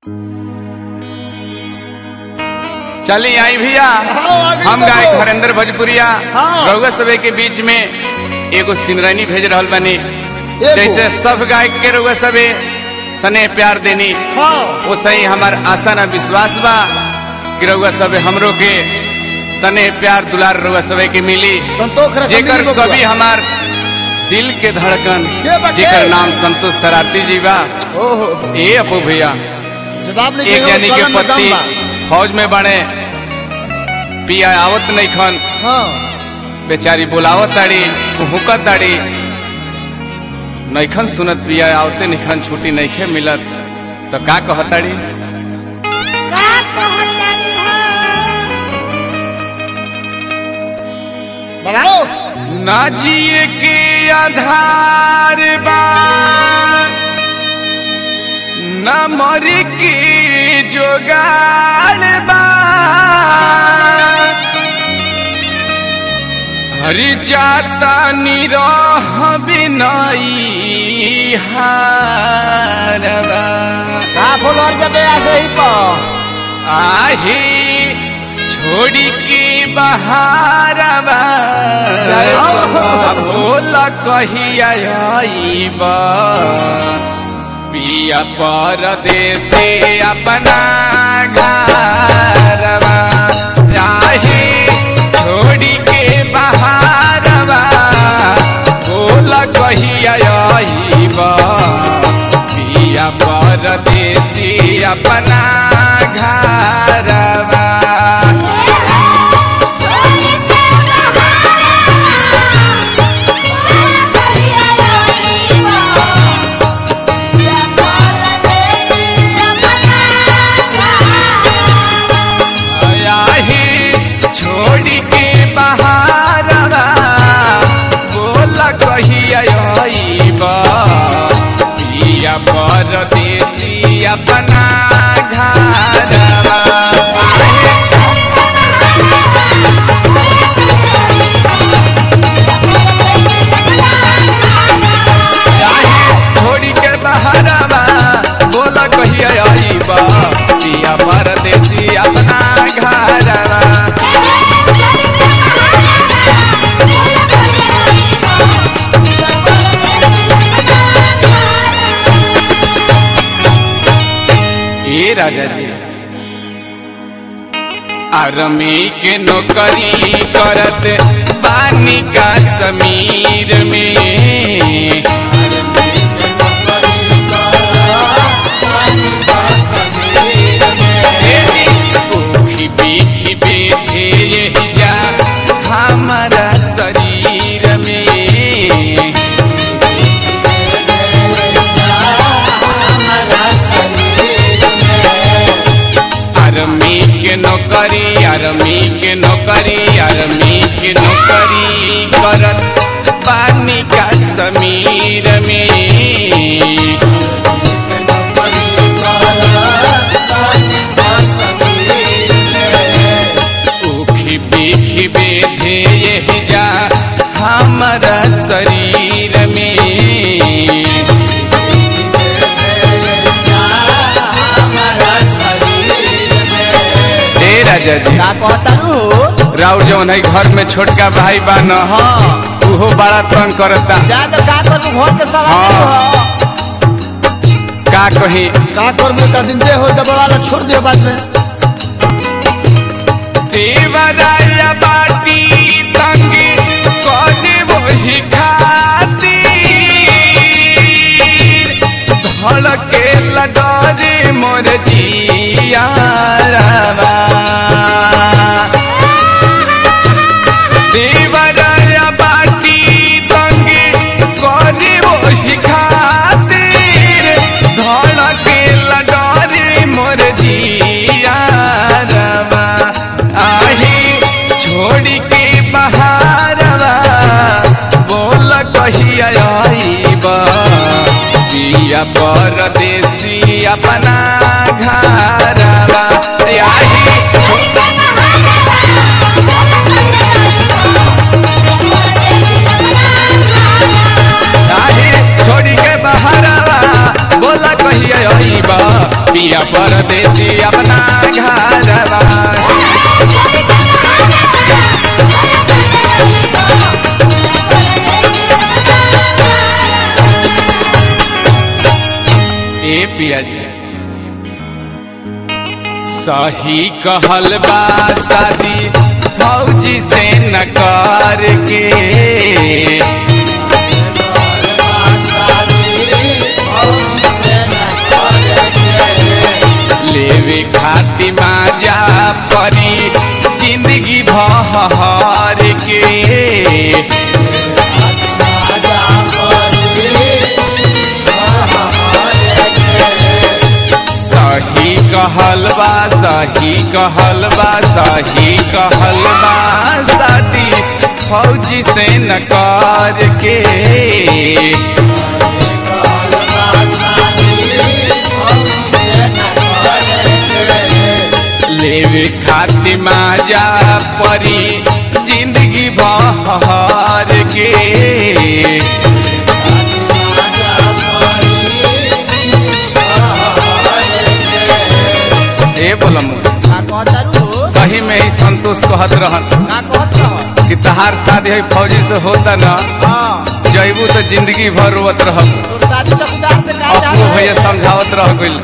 चली आई भैया हम गायक हरेंद्र भोजपुरिया रउआ सबे के बीच में एगो सिमरनी भेज रहल बनी। जैसे सब गायक के रउआ सबे स्नेह प्यार देनी वो सही हमार आशा न विश्वास बा कि रउआ सबे हमरो के स्नेह प्यार दुलार रउआ सबे के मिली। जेकर कभी हमार दिल के धड़कन जेकर नाम संतोष सराती जी बा। ए अपू भैया एक जानी के पति फौज में बने पिया आवत नहीं खन बेचारी बुलावत ताड़ी हुकत ताड़ी नईखन सुनत पिया आवते निखन छुट्टी नईखे मिलत तो का कहताड़ी ना जिए के आधार बा न मरी की जोगाड़ बा हरि जाता निरह बिनाई हारबा आही छोड़ी की बहारबा बोला कहिया आईबा पिया परदेसी अपना घरवा राही छोड़ी के बहारवा बोला कहिया आईबा पिया परदेसी अपना घरवा। छोड़ी के बहारवा बोला कहिया आईबा पिया परदेसी अपना घरवा। छोड़ी के बहारवा बोला कहिया आईबा पिया परदेसी अपना घरवा। राजा जी आर्मी के नौकरी करत बानी का समीर में खिबी बैठे यही जा हमारा शरीर में आर्मी के नौकरी करत पानी का समीर में खिबे थे यही जा हमारा शरीर में राजा जी राउर जौन है घर में छोटका भाई बा न उहो बड़ा तंग करता का कही दिन दे हो दबावाला छोड़ दियो बाद में देवराया बाटी तंग कोने वही खातिर धड़के लडरे मोर जियारवा देवराया बाटी तंग कोने वही खातिर धड़के लडरे मोर जियारवा छोड़ी के बहारवा बोला कहिया आईबा पिया परदेसी अपना घरवा। परदेसी अपना घरवा। ए पिया जी सही कहल बा शादी फौजी से न करके, लेवे खाती माजा परी जिंदगी भर के। सही कहल बा सही कहल बा सही कहल बा शादी फौजी से न करके, लेवे खाती माजा परी जिंदगी भर के। ए बोलम सही में ही संतोष कहत रहन कि तहार शादी है फौजी से होता ना, जैबू तो जिंदगी भर रोवत रहब। अपनो भैया समझावत रह गइल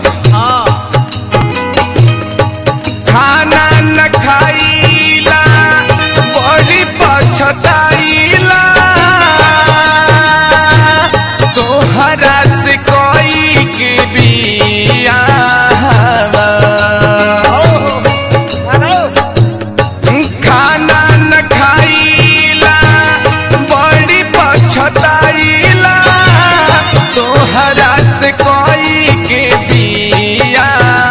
खाना न खाइला बड़ी पछताइला, तोहरा से कोई के बिया खाना न खाइला बड़ी पछताइला, तोहरा से कोई के बिया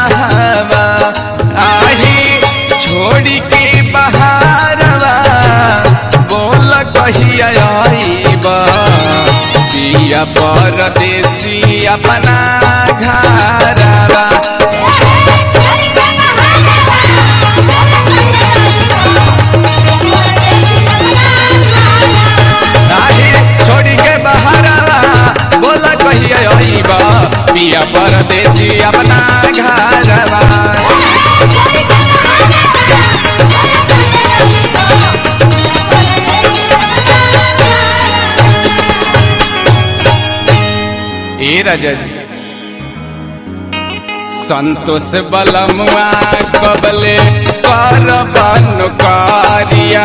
आही छोड़ी के बहारवा। बोल कहिया आईबा पिया परदेसी अपना घरवा। छोड़ी के बहारवा बोल कहिया आईबा पिया परदेसी अपना घरवा। ए राजा जी संतोष बलमुआ कबले करबन कारिया,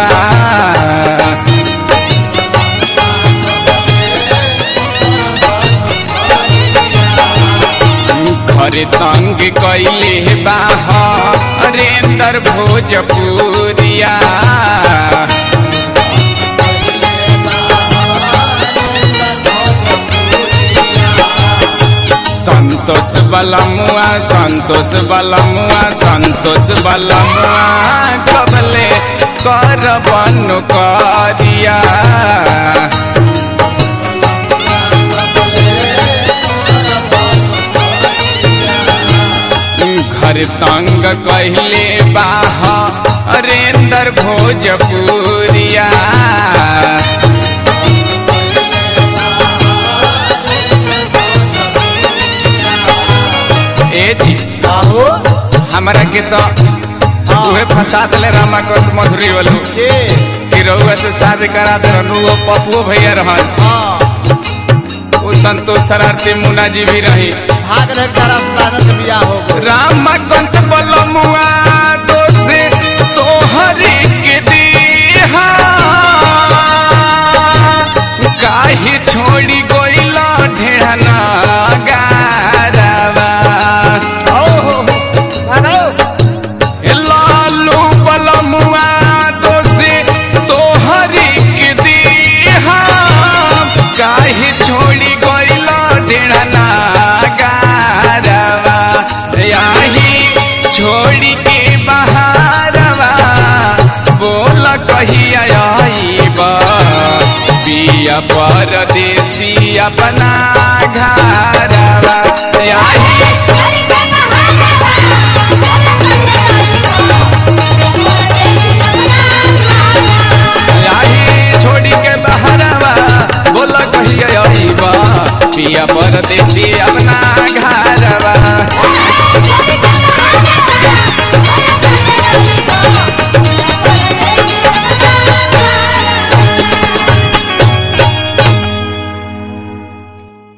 घर तंग कैले बाहरेंद्र भोजपुरिया। संतोष बलमुआ संतोष बलमुआ संतोष बलमुआ कबले करबन कारिया, घर तंग कहले बाहरेंद्र भोजपुरिया। ए जी हमारा के तो उहे फंसा दिले रामाकंत मधुरी वालू कि रउआ से शादी करा दे वो पप्पू भैया रहन, वो संतोष शरारती मुन्ना जी भी रही भाग रहे बिया हो रामाकंत बलमुआ दोसे तोहरे के देहा काहे छोड़ी गोइला ढेहना गारवा। लालू बलमुआ दोसे तोहरे के देहा काहे छोड़ी गोइला ढेहना गारवा। यही छोड़ी के बहारवा बोल कहिया आईबा पिया परदेसी अपना घरवा। यही